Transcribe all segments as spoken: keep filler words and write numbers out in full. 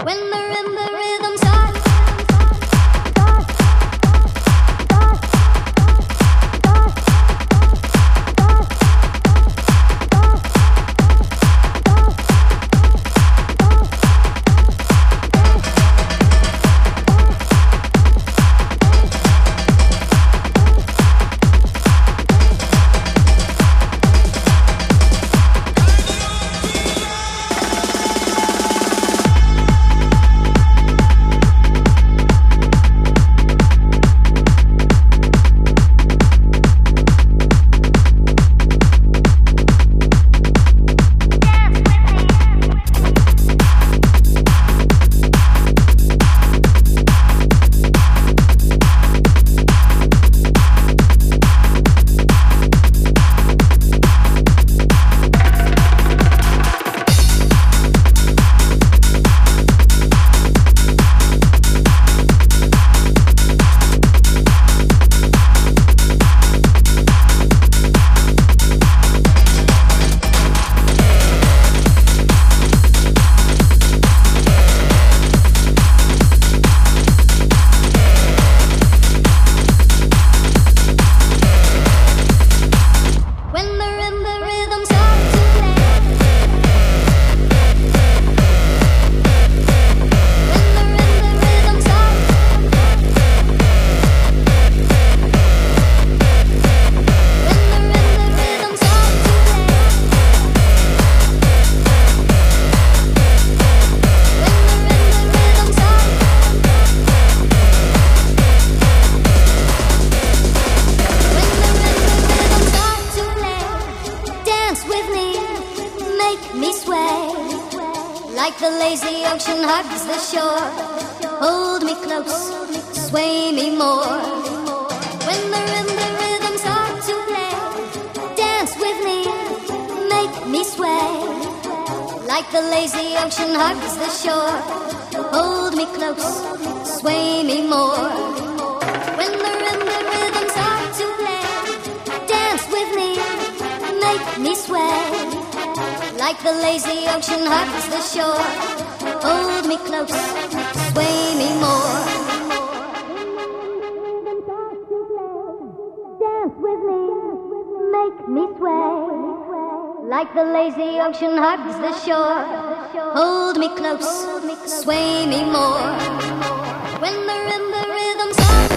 Like the lazy ocean hugs the shore, hold me close, sway me more. When the rhythm, rhythms start to play, dance with me, make me sway. Like the lazy ocean hugs the shore, hold me close, sway me more. When the rhythm, rhythms start to play, dance with me, make me sway. Like the lazy ocean hugs the shore, hold me close, sway me more. Dance with me, make me sway. Like the lazy ocean hugs the shore, hold me close, sway me more. When the rhythm, the rhythm starts.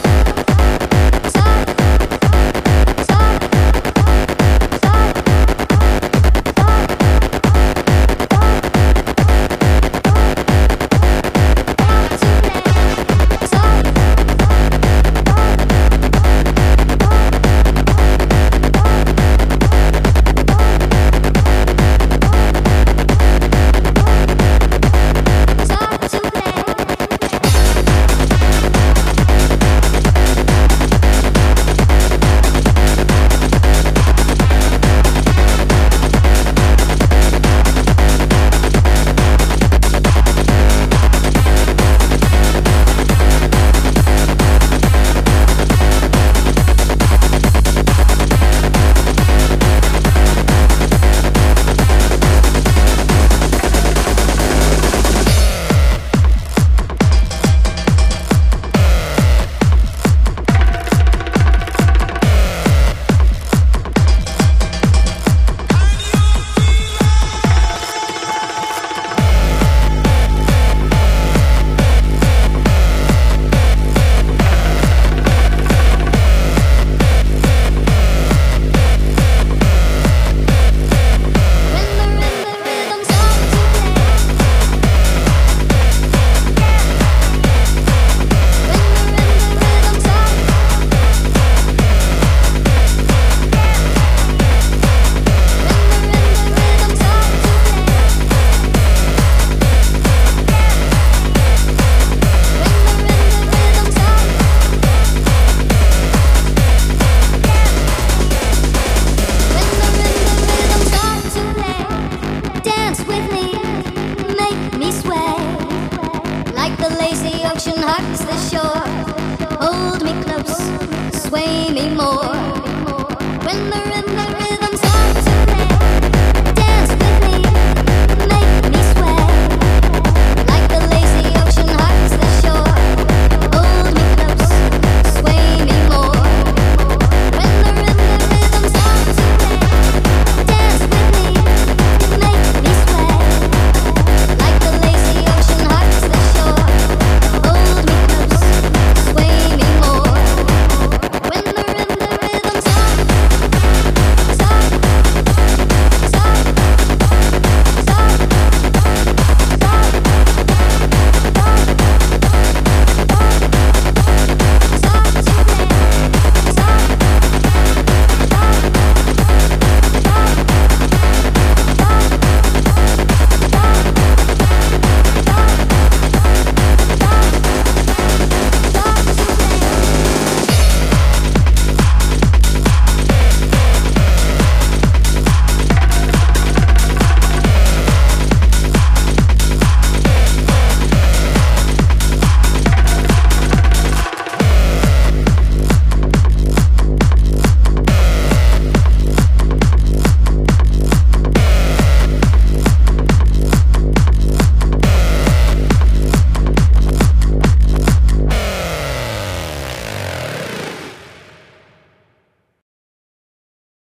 Hugs the shore, hold me close, sway me more. When the rhythm, the rhythm